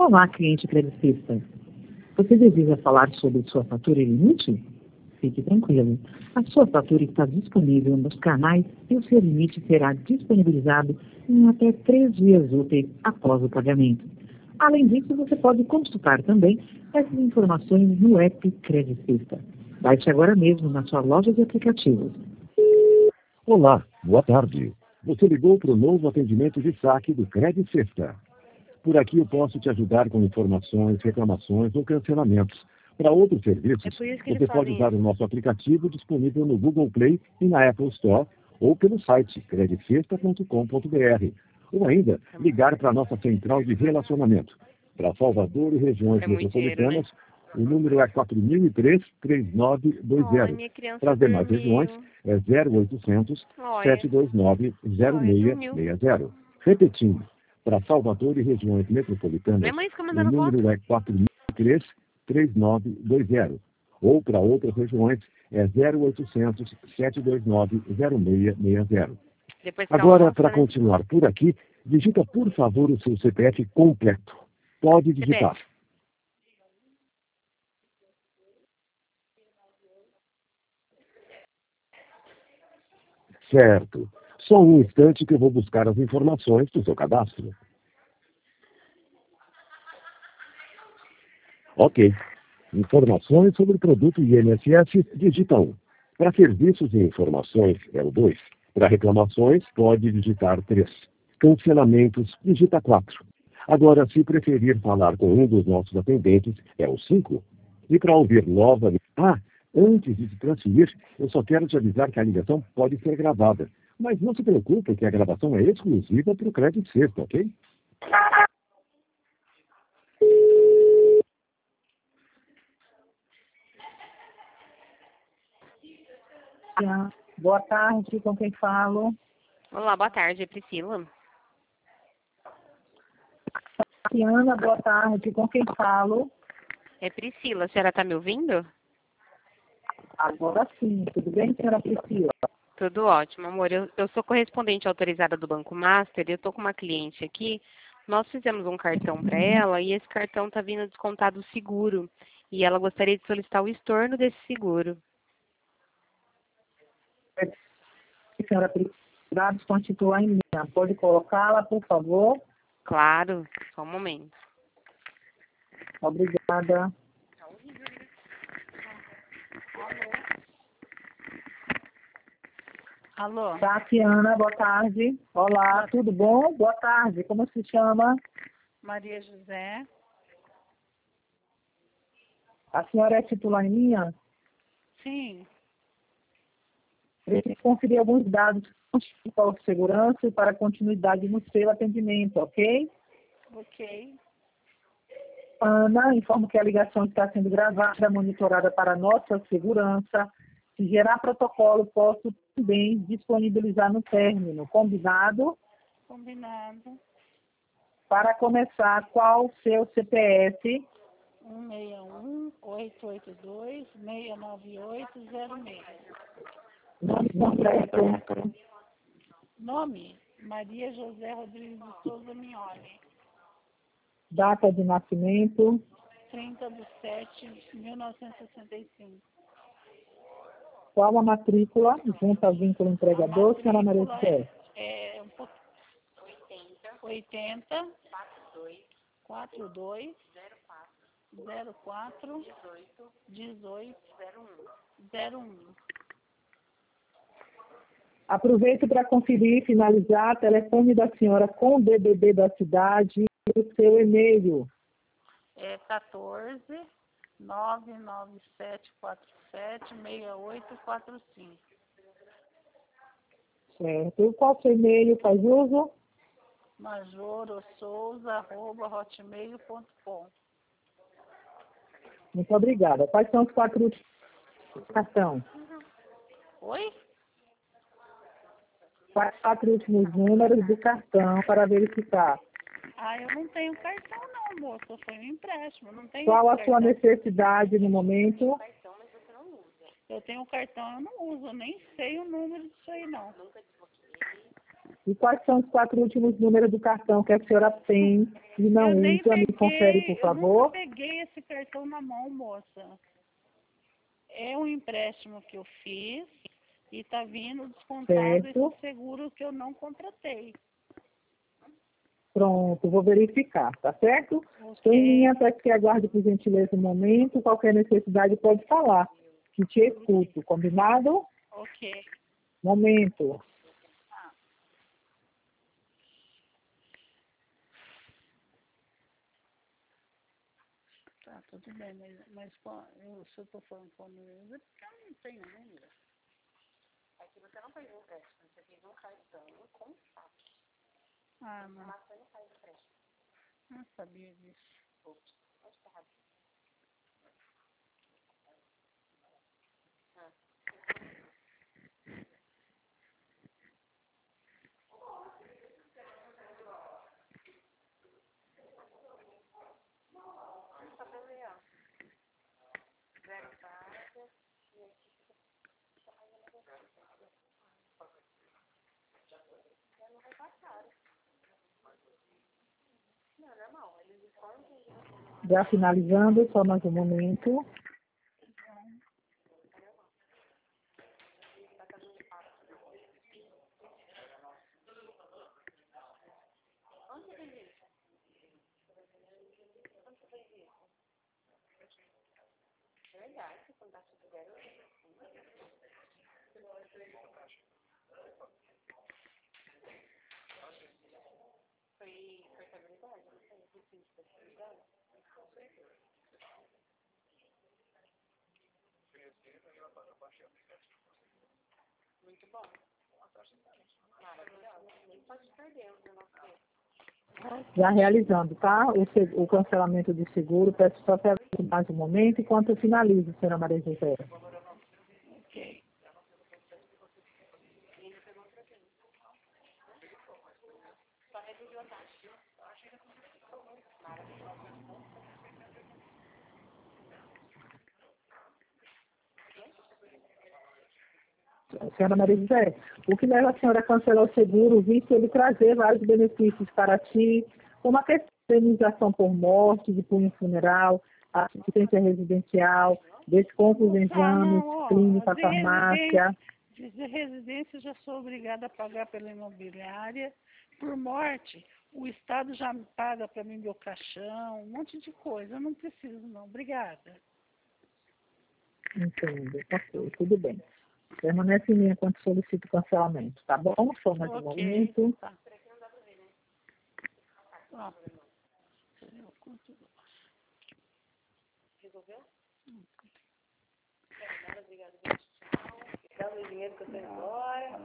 Olá, cliente credicista. Você deseja falar sobre sua fatura e limite? Fique tranquilo. A sua fatura está disponível nos canais e o seu limite será disponibilizado em até 3 dias úteis após o pagamento. Além disso, você pode consultar também essas informações no app Credicista. Baixe agora mesmo na sua loja de aplicativos. Olá, boa tarde. Você ligou para o novo atendimento de saque do Credicista. Por aqui eu posso te ajudar com informações, reclamações ou cancelamentos. Para outros serviços, você pode usar o nosso aplicativo disponível no Google Play e na Apple Store ou pelo site credicesta.com.br. Ou ainda, ligar para a nossa central de relacionamento. Para Salvador e regiões metropolitanas, o número é 4003-3920. Para as demais regiões, é 0800-729-0660. Repetindo, para Salvador e regiões metropolitanas, o número é 4003-3920. Ou para outras regiões, é 0800-729-0660. Agora, para continuar por aqui, digita, por favor, o seu CPF completo. Pode digitar. Certo. Só um instante que eu vou buscar as informações do seu cadastro. Ok. Informações sobre o produto INSS, digita 1. Para serviços e informações, é o 2. Para reclamações, pode digitar 3. Cancelamentos, digita 4. Agora, se preferir falar com um dos nossos atendentes, é o 5. E para ouvir novamente... Antes de se transferir, eu só quero te avisar que a ligação pode ser gravada. Mas não se preocupe que a gravação é exclusiva para o Credicista, ok? Boa tarde, com quem falo? Olá, boa tarde, Priscila. Tatiana, boa tarde, com quem falo? É Priscila, a senhora está me ouvindo? Agora sim, tudo bem, senhora Priscila? Tudo ótimo, amor. Eu sou correspondente autorizada do Banco Master e eu estou com uma cliente aqui. Nós fizemos um cartão para ela e esse cartão está vindo descontado seguro. E ela gostaria de solicitar o estorno desse seguro. Senhora Priscila, dados constituem em linha. Pode colocá-la, por favor? Claro, só um momento. Obrigada. Alô? Tatiana, boa tarde. Olá, tudo bom? Boa tarde, como se chama? Maria José. A senhora é titular em linha? Sim. Preciso conferir alguns dados para segurança e para continuidade no seu atendimento, ok? Ok. Ana, informo que a ligação está sendo gravada, monitorada para nossa segurança. Se gerar protocolo, posso também disponibilizar no término. Combinado? Combinado. Para começar, qual o seu CPF? 161-882-698-06. Nome completo. Nome? Maria José Rodrigues de Souza Mignoli. Data de nascimento. 30/7/1965. Qual a matrícula? Junta vínculo empregador, senhora Maria José. É um pouco... 80 42 04 18 01. Aproveito para conferir e finalizar telefone da senhora com o DDD da cidade e o seu e-mail. É 14 99747 6845. Certo. Qual o seu e-mail faz uso? majorosouza@hotmail.com. Muito obrigada. Quais são os 4 últimos do cartão? Oi? Quais 4 últimos números do cartão para verificar? Eu não tenho cartão não, moça. Foi um empréstimo. Não tenho Qual a cartão. sua necessidade no momento? Eu tenho cartão, eu não uso. Eu nem sei o número disso aí, não. E quais são os 4 últimos números do cartão que a senhora tem e não Eu nem usa? Me confere, por eu favor. nunca peguei esse cartão na mão, moça. É um empréstimo que eu fiz e está vindo descontado Certo. esse seguro que eu não contratei. Pronto, vou verificar, tá certo? Estou em Ok. linha, peço que aguarde por gentileza um momento. Qualquer necessidade pode falar, que te escuto. Combinado? Ok. Momento. Tá, tudo bem, mas se eu estou falando com o número, é porque eu não tenho número. Aqui você não fez um empréstimo, você fez um cartão com saque. Ah, não. Mas você não faz empréstimo. Não sabia disso. Onde está errado? Só pra ver, ó. Zero taxa. E aqui fica. Não vai estar caro. Não, é normal. Eles informam que Já finalizando, só mais um momento. onde você fez isso? Onde você fez isso? É verdade, se não tá tudo zero. Foi contabilidade, não sei. Fiz contabilidade. Muito bom. Maravilhoso. Nem pode perder o nosso tempo. Já realizando, tá? O cancelamento do seguro, peço só para mais um momento enquanto eu finalizo, senhora Maria José. Ok. Só reduziu a taxa. Senhora Maria José, o que leva a senhora a cancelar o seguro, visto ele trazer vários benefícios para ti, como a questão de indenização por morte, de cunho funeral, assistência residencial, descontos em exames, clínica, farmácia. De residência, eu já sou obrigada a pagar pela imobiliária. Por morte, o Estado já me paga para mim meu caixão, um monte de coisa. Eu não preciso, não. Obrigada. Entendo, ok, tudo bem. Permanece em linha enquanto solicito o cancelamento, tá bom? Só mais um Ok. momento. Tá. Ó. Resolveu? Obrigada. Dá o dinheiro que eu tenho agora.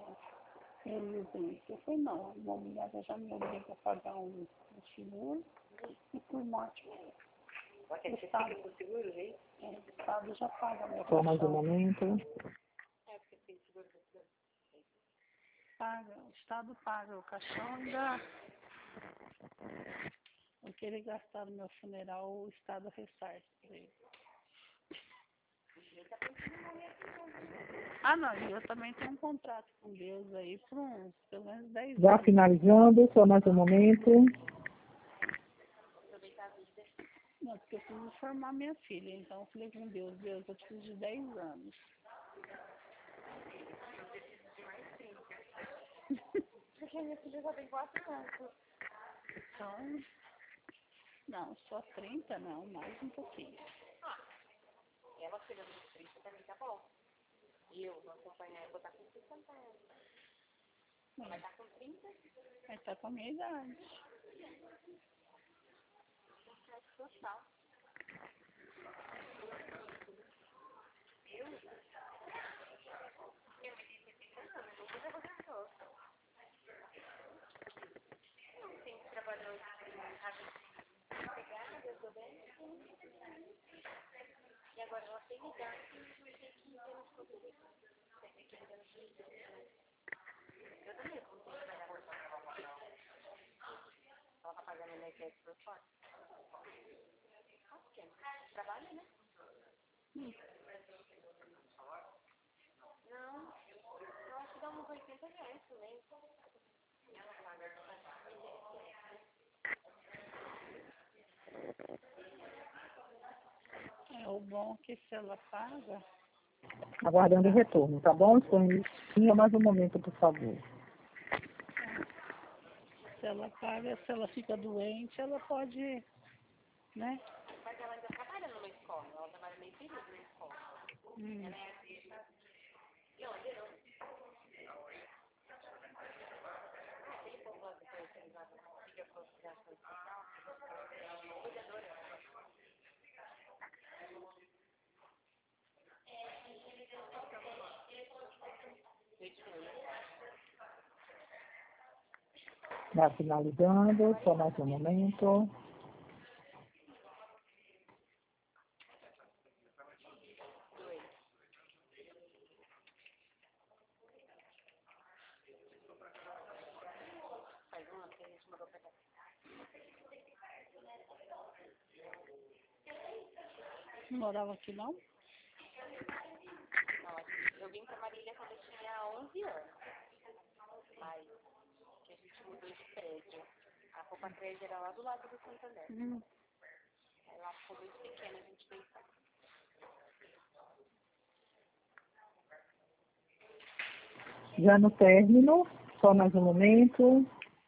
Eu falei, não, a imobiliária já me obriga a pagar um seguro e por morte. Você fica com o seguro, gente? O Estado já paga meu Só mais um caixão. momento. É, porque tem seguro do seguro. Paga, o Estado paga o caixão e dá. O que ele gastar no meu funeral, o Estado ressarce pra ele. Ah, não, e eu também tenho um contrato com Deus aí por uns, pelo menos 10 Já anos. finalizando, só mais um momento. Não, porque eu preciso formar minha filha, então eu falei com Deus, Deus, eu preciso de 10 anos. Porque a minha filha já tem 4 anos. Então, não, só 30 não, mais um pouquinho. Ela chega nos 30, pra mim tá bom. E eu vou acompanhar, eu vou estar com 60 anos. Vai estar com 30? Vai estar com a minha idade. Total. Tem que trabalhar em rádio. Eu tô bem. E agora ela tem idade e tem que ir no futuro. Tem que ir no futuro. Eu também vou ter que trabalhar por fora. Ela tá pagando energia por fora. Ok. Trabalha, né? Não, eu acho que dá uns R$ 80 também. É o bom que se ela paga, Aguardando o retorno, tá bom? Estou em linha, mais um momento, por favor. se ela paga, se ela fica doente, ela pode, né? Mas ela ainda trabalha numa escola, ela trabalha meio período na escola. Ela é aquele povo lá depois, eles lá fica com as criações social, cuidadora. Vai finalizando, só mais um momento. Faz uma que a gente mandou pra cá. Não morava aqui não? Eu vim pra Marília quando eu tinha 11 anos. Mas que a gente mudou de prédio. A roupa 3 era lá do lado do Santander. Aí lá ficou muito pequena, a gente veio pra cá. Já no término, só mais um momento.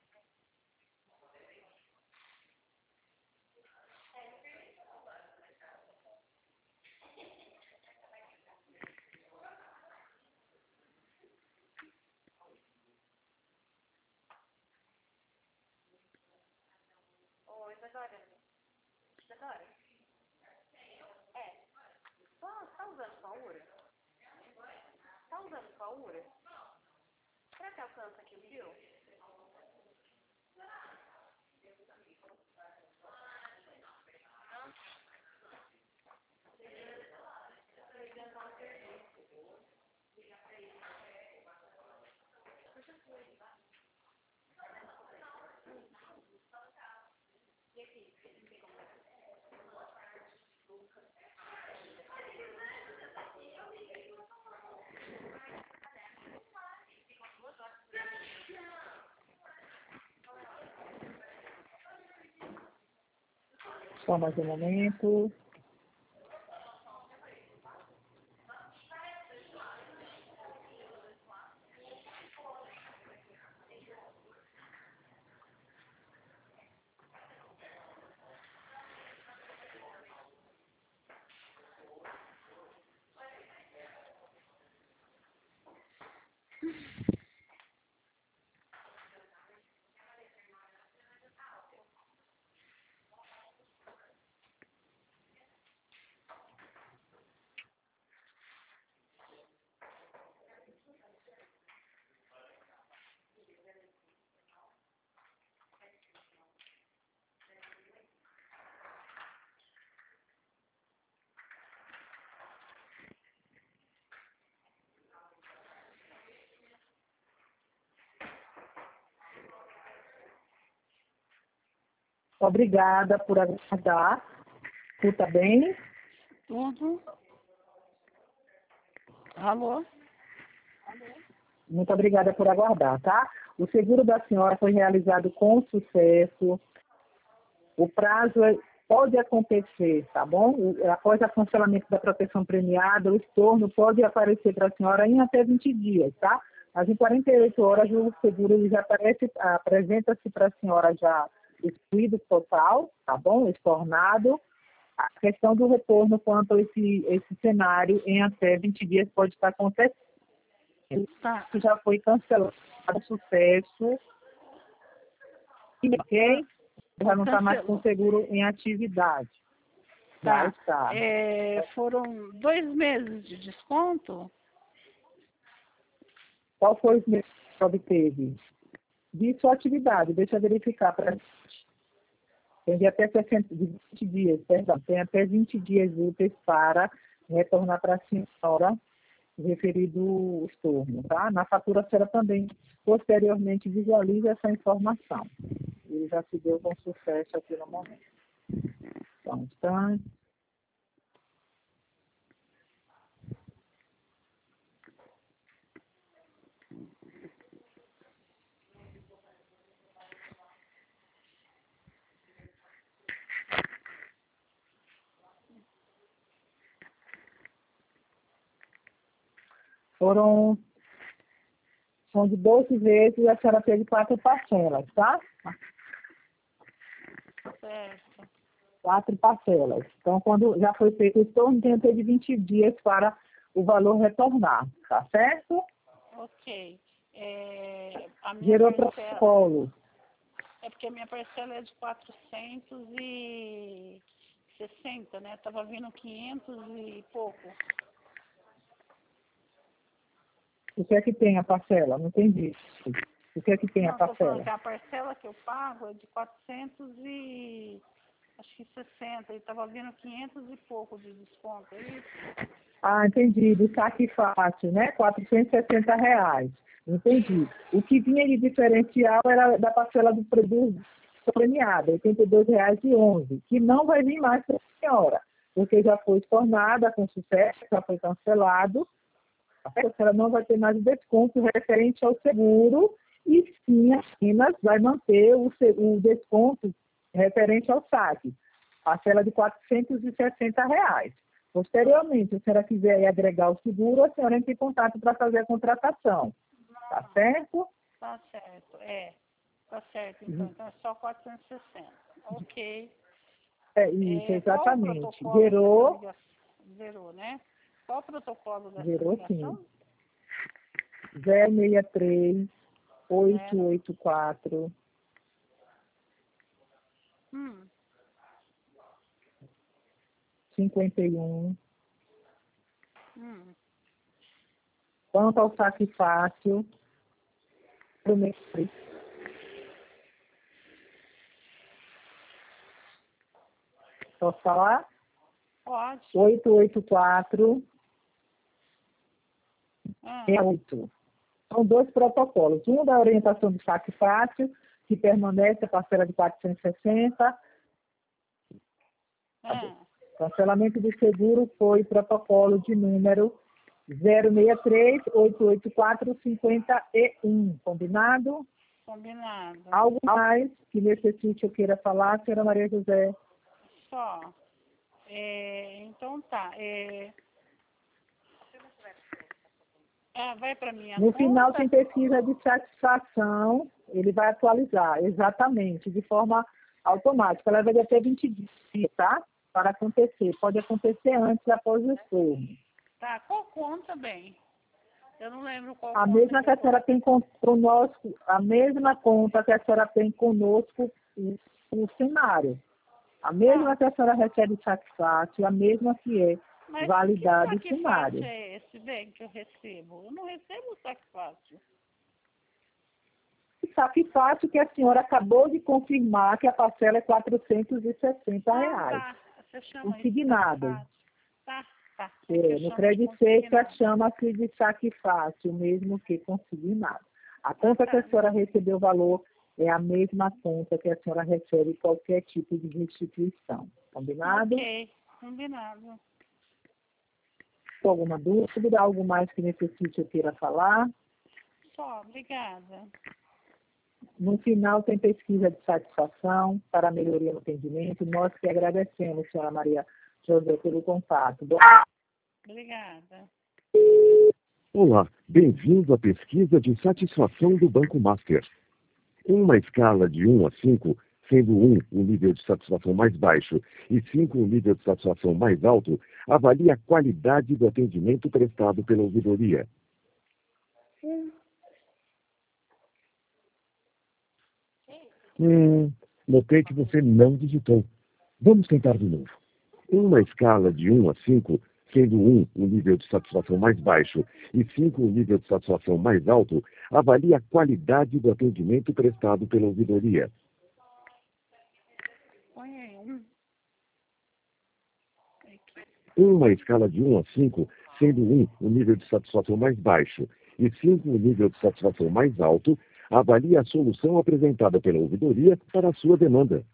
Oi, Isadora. Isadora? É. Tá usando sua URA? Tá usando sua URA? Será que alcança aqui o fio? Só mais um momento. Obrigada por aguardar. Escuta bem? Tudo. Alô? Muito obrigada por aguardar, tá? O seguro da senhora foi realizado com sucesso. O prazo pode acontecer, tá bom? Após o cancelamento da proteção premiada, o estorno pode aparecer para a senhora em até 20 dias, tá? Mas em 48 horas o seguro já apresenta-se para a senhora já excluído total, tá bom? Estornado. A questão do retorno quanto a esse cenário em até 20 dias pode estar acontecendo. Tá. Isso já foi cancelado, sucesso. Ok? Já não está mais com o seguro em atividade. Já Tá. está. Foram 2 meses de desconto? Qual foi o mês que obteve? De sua atividade, deixa eu verificar para tem de até 60, de 20 dias, perdão, tem até 20 dias úteis para retornar para a senhora referido o estorno, tá? Na fatura a senhora também posteriormente visualiza essa informação. Ele já se deu com sucesso aqui no momento. Só um instante. São de 12 vezes, a senhora teve 4 parcelas, tá? Certo. 4 parcelas. Então, quando já foi feito o estorno, tem de 20 dias para o valor retornar, tá certo? Ok. A minha Gerou parcela... protocolo. É porque a minha parcela é de 460, né? Tava vindo 500 e pouco. O que é que tem a parcela? Não entendi. O que é que tem a Não, tô falando parcela? que a parcela que eu pago é de 460 e tava vindo 500 e pouco de desconto, é isso? Ah, entendi. Do saque fácil, né? R$ 460. Entendi. O que vinha de diferencial era da parcela do produto premiado, R$ 82,11, que não vai vir mais para a senhora, porque já foi estornada com sucesso, já foi cancelado. A senhora não vai ter mais desconto referente ao seguro e sim, apenas vai manter o desconto referente ao saque. Parcela de R$ 460. Posteriormente, se a senhora quiser agregar o seguro, a senhora entra em contato para fazer a contratação. Tá certo? Tá certo, tá certo. Então é só 460. Ok. Isso, exatamente. Qual o protocolo dessa ligação? Zerou, né? Qual o protocolo dessa ligação? Sim. 063 884 51. Quanto ao saque fácil, posso falar? Pode. 884 8. São 2 protocolos. Um da orientação do saque fácil, que permanece a parcela de 460. Cancelamento do seguro foi protocolo de número 063-884-51. Combinado? Combinado. Algo mais que necessite ou queira falar, senhora Maria José? Só. Então tá. Vai para minha No conta. final tem pesquisa de satisfação, ele vai atualizar, exatamente, de forma automática. Ela vai até 20 dias, tá? Para acontecer. Pode acontecer antes, após o estorno. Tá, qual conta, bem? Eu não lembro qual A conta. mesma que a senhora tem conosco, a mesma conta que a senhora tem conosco no cenário. A mesma que a senhora recebe saque fácil, a mesma que é validade que cenário. saque fácil é esse, bem, que eu recebo? Eu não recebo saque fácil. Saque fácil que a senhora acabou de confirmar que a parcela é R$ 460. Tá. Você chama consignado. isso tá. No Credit Safe chama-se de saque fácil, mesmo que consignado. A conta que a senhora recebeu o valor é a mesma conta que a senhora recebe qualquer tipo de restituição. Combinado? Ok, combinado. Alguma dúvida? Algo mais que necessite ou queira falar? Só, obrigada. No final tem pesquisa de satisfação para melhoria no atendimento. Nós que agradecemos, senhora Maria José, pelo contato. Obrigada. Olá, bem-vindo à pesquisa de satisfação do Banco Master. Em uma escala de 1 a 5, sendo 1 o nível de satisfação mais baixo e 5 o nível de satisfação mais alto, avalie a qualidade do atendimento prestado pela ouvidoria. Notei que você não digitou. Vamos tentar de novo. Em uma escala de 1 a 5, sendo 1 o nível de satisfação mais baixo e 5 o nível de satisfação mais alto, avalie a qualidade do atendimento prestado pela ouvidoria. Põe aí 1. Em uma escala de 1 a 5, sendo 1 o nível de satisfação mais baixo e 5 o nível de satisfação mais alto, avalie a solução apresentada pela ouvidoria para a sua demanda.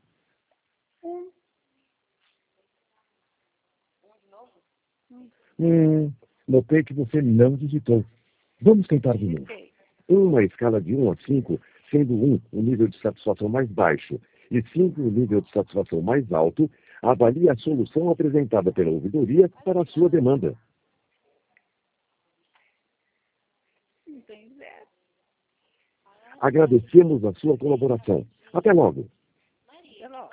Notei que você não digitou. Vamos tentar de novo. Em uma escala de 1 a 5, sendo 1 o nível de satisfação mais baixo e 5 o nível de satisfação mais alto, avalie a solução apresentada pela ouvidoria para a sua demanda. Agradecemos a sua colaboração. Até logo. Até logo.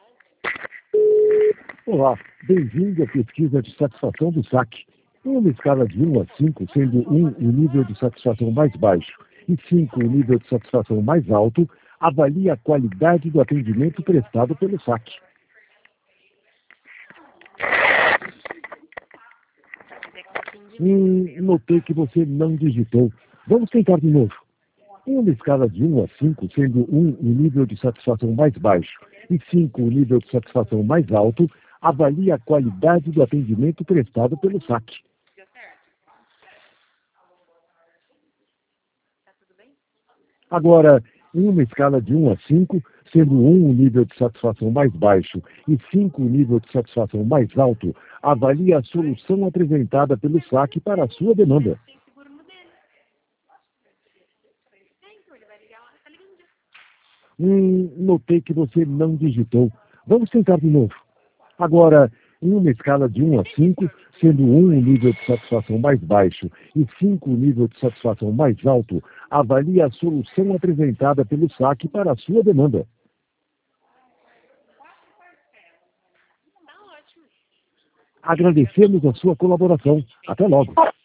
Olá, bem-vindo à pesquisa de satisfação do saque. Em uma escala de 1 a 5, sendo 1 o nível de satisfação mais baixo e 5 o nível de satisfação mais alto, avalie a qualidade do atendimento prestado pelo saque. Notei que você não digitou. Vamos tentar de novo. Em uma escala de 1 a 5, sendo 1 o nível de satisfação mais baixo e 5 o nível de satisfação mais alto, avalie a qualidade do atendimento prestado pelo saque. Agora, em uma escala de 1 a 5, sendo 1 o nível de satisfação mais baixo e 5 o nível de satisfação mais alto, avalie a solução apresentada pelo saque para a sua demanda. Notei que você não digitou. Vamos tentar de novo. Agora, em uma escala de 1 a 5, sendo 1 o nível de satisfação mais baixo e 5 o nível de satisfação mais alto, avalie a solução apresentada pelo saque para a sua demanda. Agradecemos a sua colaboração. Até logo.